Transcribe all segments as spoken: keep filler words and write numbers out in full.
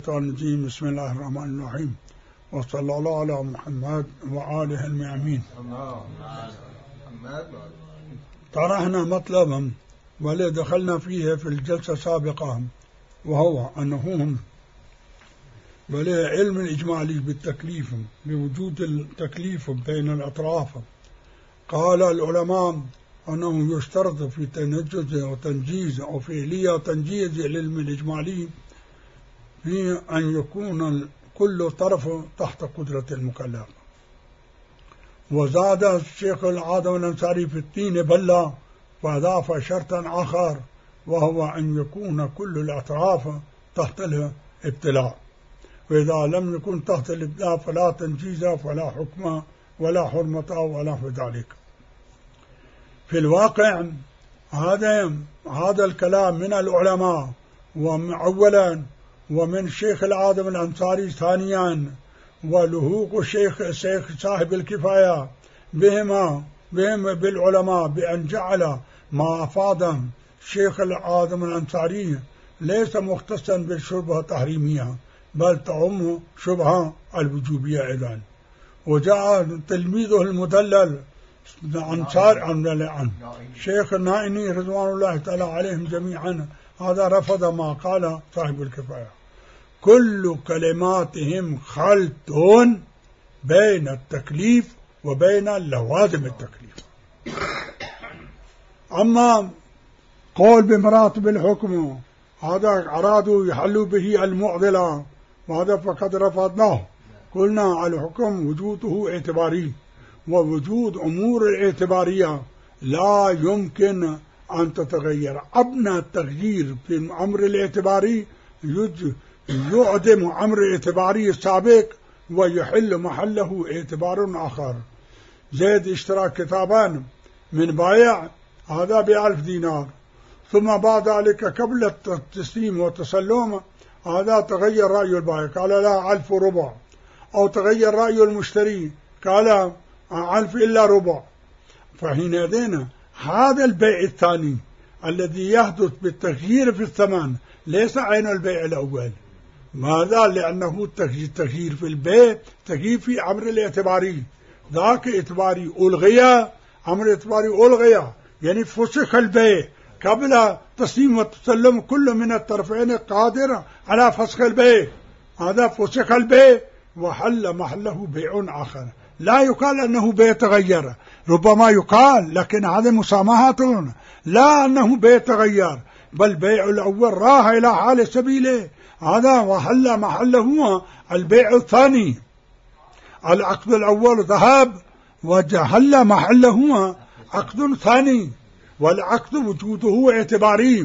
الرجيم. بسم الله الرحمن الرحيم، وصلى الله على محمد وآله الميامين. طرحنا مطلبا ولا دخلنا فيه في الجلسة السابقة، وهو أنه ولا علم الإجمالي بالتكليف بوجود التكليف بين الأطراف. قال العلماء أنه يشترط في تنجز وتنجيز أو فعلية وتنجيز العلم الإجمالي في أن يكون كل طرف تحت قدرة المكلف. وزاد الشيخ العادم الأنصاري في التين بلة فأضاف شرطا آخر، وهو أن يكون كل الأطراف تحت الابتلاء، وإذا لم يكن تحت الابتلاء فلا تنجيز فلا حكم ولا حرمة ولا في ذلك. في الواقع هذا هذا الكلام من العلماء أولا، ومن الشيخ العادم الأنصاري ثانيا، ولهوق الشيخ الشيخ صاحب الكفاية بهما بهم بالعلماء بأن جعل ما أفاد الشيخ العادم الأنصاري ليس مختصا بالشبهة التحريمية، بل تعم شبهة الوجوبية أيضا. وجاء تلميذه المدلل أنصار عن شيخ النائني رضوان الله تعالى عليهم جميعا، هذا رفض ما قال صاحب الكفاية. كل كلماتهم خلط بين التكليف وبين لوازم التكليف. أما قول بمراتب الحكم هذا أرادوا يحلوا به المعضلة، وهذا فقد رفضناه. قلنا الحكم وجوده اعتباري، ووجود أمور الاعتبارية لا يمكن أن تتغير. أبنى التغيير في الأمر الاعتباري يعدم أمر الاعتباري السابق ويحل محله اعتبار آخر. زيد اشترى كتابان من بايع هذا بألف دينار، ثم بعد ذلك قبل التسليم والتسلم هذا تغير رأي البائع قال لا ألف وربع، أو تغير رأي المشتري قال ألف إلا ربع. فحينئذ هذا البيع الثاني الذي يحدث بالتغيير في الثمن ليس عين البيع الأول. ماذا؟ لأنه التغيير في البيع تغيير في أمر الاعتباري، ذاك اعتباري ألغية، أمر اعتباري ألغية، يعني فسخ البيع قبل تسليم والتسلم. كل من الطرفين قادر على فسخ البيع، هذا فسخ البيع وحل محله بيع آخر. لا يقال أنه بيع تغير، ربما يقال، لكن هذا مسامحة، لا أنه بيع تغير، بل بيع الأول راح إلى حال سبيله، هذا وحل محله البيع الثاني. العقد الأول ذهب وحل محله عقد ثاني، والعقد وجوده اعتباري،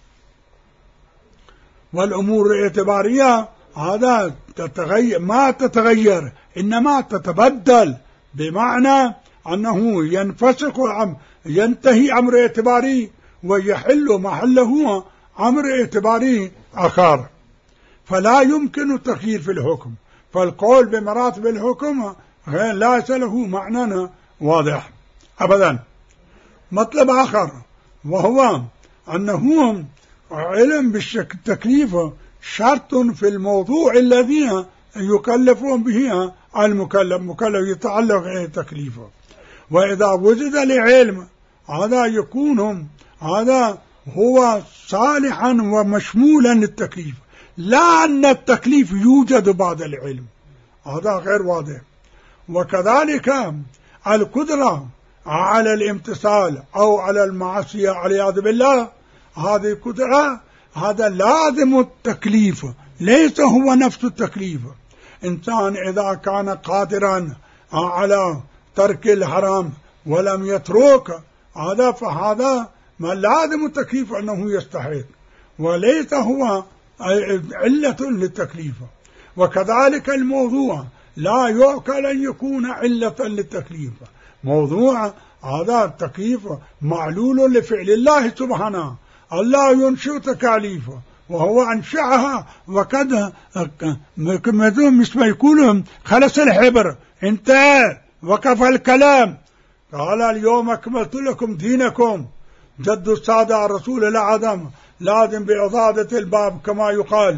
والأمور الاعتبارية هذا تتغير ما تتغير إنما تتبدل، بمعنى أنه ينفسخ ينتهي أمر اعتباري ويحل محله أمر اعتباري آخر. فلا يمكن التغيير في الحكم، فالقول بمراتب الحكم ليس له معنى واضح أبدا. مطلب آخر وهو أنه علم بالتكليف شرط في الموضوع الذي يكلفون به المكلف مكلف يتعلق تكليفه. وإذا وجد العلم هذا يكون هذا هو صالحا ومشمولا للتكليف، لا أن التكليف يوجد بعد العلم، هذا غير واضح. وكذلك القدرة على الامتثال أو على المعصية والعياذ بالله، هذه القدرة هذا لازم التكليف، ليس هو نفس التكليف. إنسان إذا كان قادرا على ترك الحرام ولم يترك هذا فهذا ما لازم التكليف أنه يستحق، وليس هو علة للتكليف. وكذلك الموضوع لا يعقل أن يكون علة للتكليف. موضوع هذا التكليف معلول لفعل الله سبحانه، الله ينشئ تكاليفه وهو أنشأها، وقد مثل ما يقولون خلص الحبر انتهى وقف الكلام. قال اليوم أكملت لكم دينكم. جد السادة الرسول الأعظم لازم بإضادة الباب كما يقال،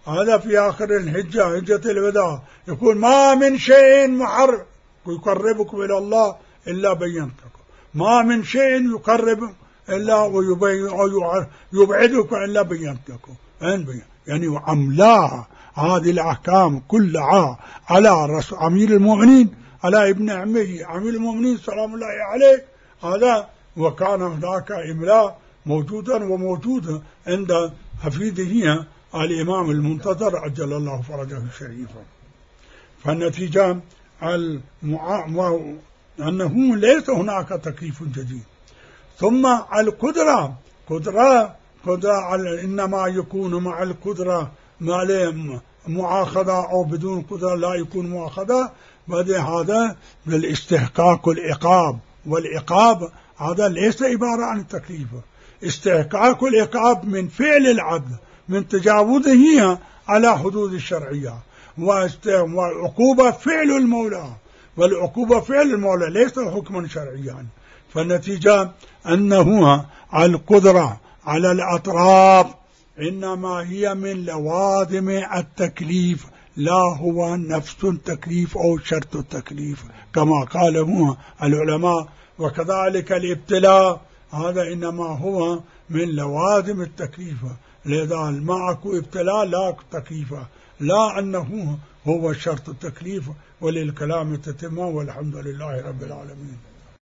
هذا في آخر الهجة، هجة الوداع، يقول ما من شيء محرم يقربكم إلى الله إلا بينتكم، ما من شيء يقرب إلا ويبعدكم إلا بينتكم. يعني عملاها هذه الأحكام كلها على رسول أمير المؤمنين، على ابن عمه أمير المؤمنين سلام الله عليه. هذا وكان هناك إملاء موجودا وموجودا عند حفيده الإمام المنتظر عجل الله فرجه الشريفا. فالنتيجة المع... أنه ليس هناك تكليف جديد. ثم القدرة قدرة قدرة إنما يكون مع القدرة مع مؤاخذة أو بدون قدرة لا يكون مؤاخذة. بعد هذا بالاستحقاق العقاب، والعقاب هذا ليس عبارة عن التكليف. استحقاق العقاب من فعل العبد، من تجاوزه على حدود الشرعية، والعقوبة فعل المولى، والعقوبة فعل المولى ليس حكما شرعيا. فالنتيجة أنه القدرة على الأطراف إنما هي من لوازم التكليف، لا هو نفس التكليف أو شرط التكليف كما قاله العلماء. وكذلك الابتلاء هذا إنما هو من لوازم التكليف، لذا معك ابتلاء لا تكليف، لا أنه هو شرط التكليف. وللكلام تتمة، والحمد لله رب العالمين.